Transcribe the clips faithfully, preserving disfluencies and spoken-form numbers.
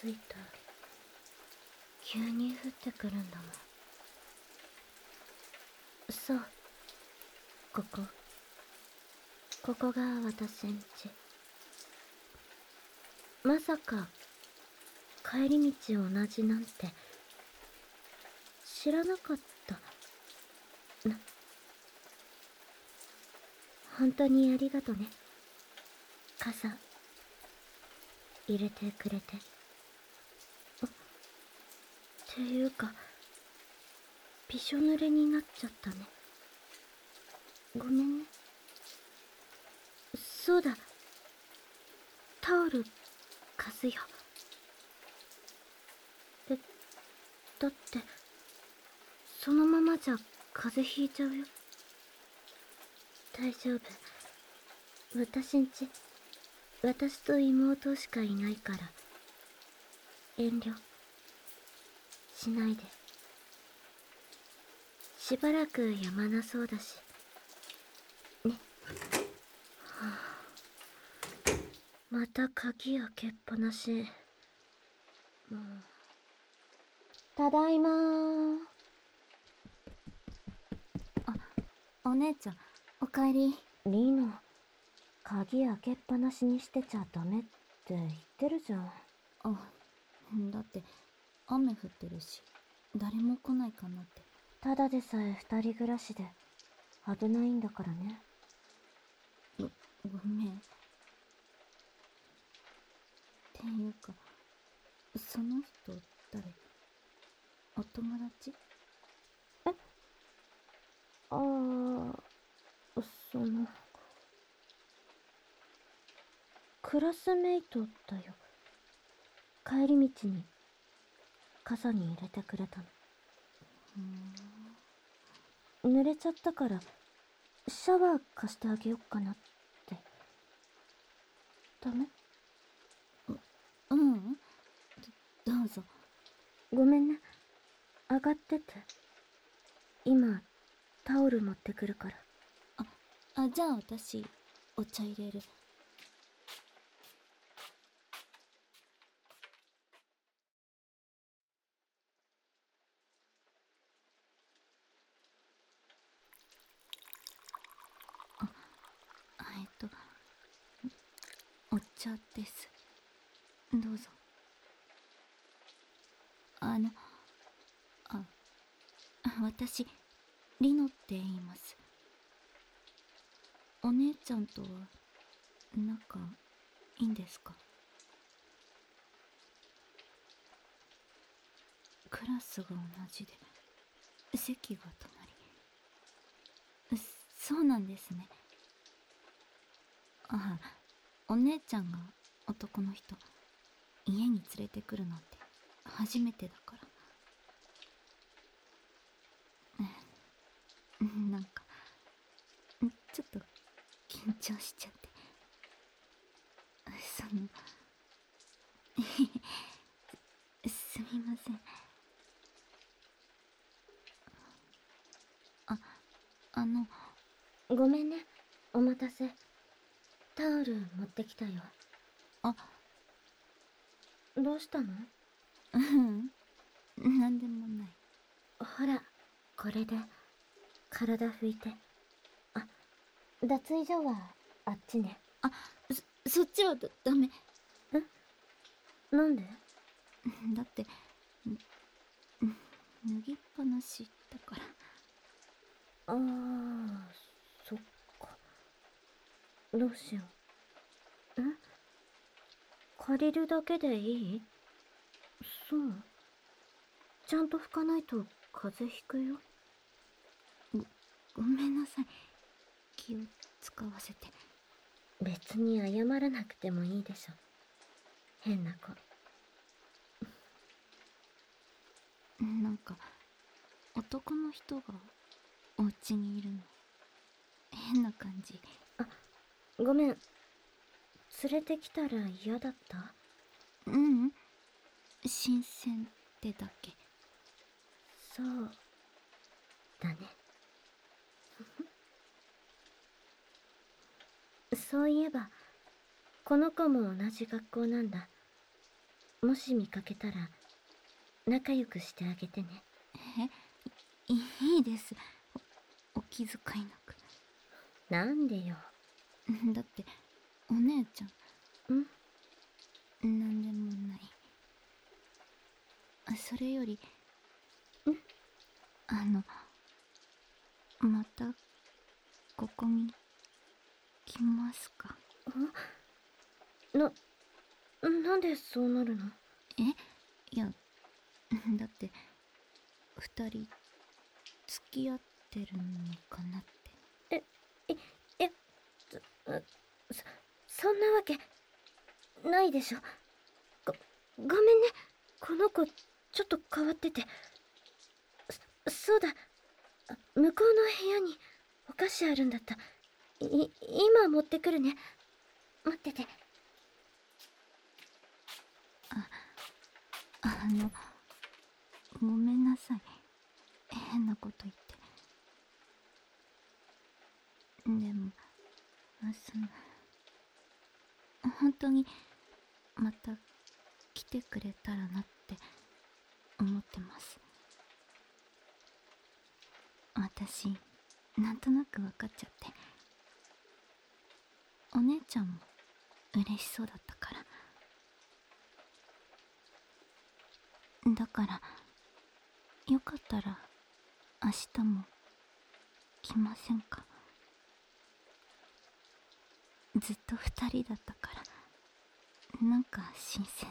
ついた。急に降ってくるんだもん。そう、ここここが私んち。まさか帰り道同じなんて知らなかったな。本当にありがとね。傘入れてくれて。っていうかびしょ濡れになっちゃったね。ごめんね。そうだ、タオル貸すよ。で、だってそのままじゃ風邪ひいちゃうよ。大丈夫、私んち私と妹しかいないから遠慮しないで。しばらくやまなそうだしね。はあ、また鍵開けっぱなし。もう。ただいまー。 あ、お姉ちゃん、おかえり。 リーノ、鍵開けっぱなしにしてちゃダメって言ってるじゃん。 あ、だって雨降ってるし誰も来ないかなって。 ただでさえ二人暮らしで危ないんだからね。 ご、ごめん。っていうか、その人誰？お友達？ え？ああ、そのクラスメイトだよ。帰り道に傘に入れてくれたの。 ふーん。 濡れちゃったからシャワー貸してあげよっかなって。ダメ？ う、うん。ど、どうぞ。 ごめんね。上がってて。今タオル持ってくるから。 あ、あ、じゃあ私お茶入れる。あ、えっとお茶です。どうぞ。あの、あ、私リノって言います。お姉ちゃんとは仲いいんですか？クラスが同じで席が隣。そうなんですね。ああ、お姉ちゃんが男の人家に連れてくるなんて初めてだから。なんかちょっと緊張しちゃって。そのすみません。あ、あのごめんね、お待たせ。タオル持ってきたよ。 あ、 どうしたの？ うん、なんでもない。 ほら、これで体拭いて。あ、脱衣所はあっちね。 あ、そ、そっちはだ、ダメ。 ん？なんで？ だって脱ぎっぱなしだから。 ああ、そっか。どうしよう。ん？借りるだけでいい？そう。ちゃんと拭かないと風邪ひくよ。 ご、ごめんなさい。気を使わせて。 別に謝らなくてもいいでしょ。変な子。 なんか男の人がお家にいるの変な感じ。 あ、ごめん。連れてきたら嫌だった？ ううん、新鮮ってだけ。 そうだね。そういえばこの子も同じ学校なんだ。 もし見かけたら仲良くしてあげてね。 え、いいいです。お、お気遣いなく。 なんでよ。 だってお姉ちゃん。 んなんでもない。あ、それより、 んあの、またここに来ますか？ な、なんでそうなるの？ え、いや、だって二人付き合ってるのかなって。 え、い、いや、そ、そんなわけないでしょ。ご、ごめんね。この子、ちょっと変わってて。そ、そうだ。向こうの部屋にお菓子あるんだった。い、今持ってくるね。待ってて。 あ、あの、ごめんなさい。変なこと言って。でも、その、本当にまた来てくれたらなって思ってます。私、なんとなく分かっちゃって。お姉ちゃんも嬉しそうだったから。だから、よかったら明日も来ませんか？ずっと二人だったから、なんか新鮮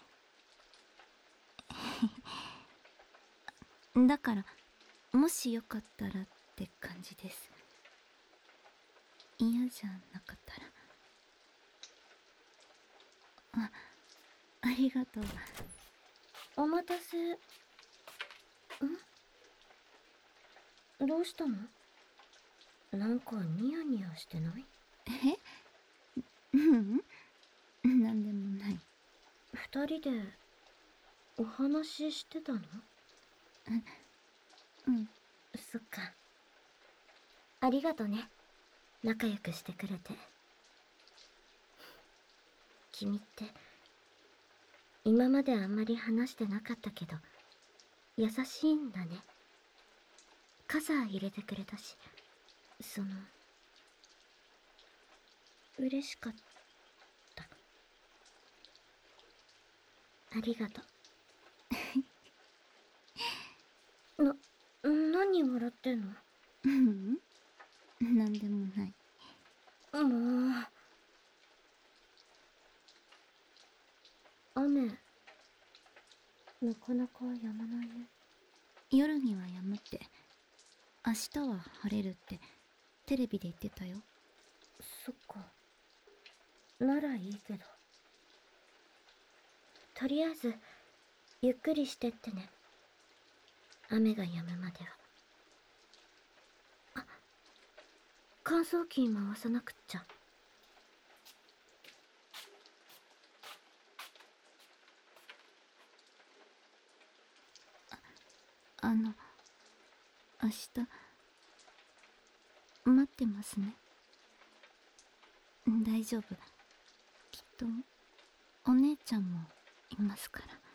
で。だから、もしよかったらって感じです。嫌じゃなかったら。あ、ありがとう。 お待たせ。ん？どうしたの？なんかニヤニヤしてない？ え？ううん、なんでもない。 二人でお話ししてたの？ うん。 そっか。ありがとね。仲良くしてくれて。君って今まであんまり話してなかったけど優しいんだね。傘入れてくれたし、その嬉しかった。ありがとう。な、何笑ってんの？ ううん、なんでもない。 もう。雨、なかなか止まないね。 夜には止むって、明日は晴れるってテレビで言ってたよ。 そっか。ならいいけど。とりあえずゆっくりしてってね。雨が止むまでは。あ、乾燥機回さなくっちゃ。 あの、明日待ってますね。大丈夫。きっとお姉ちゃんもいますから。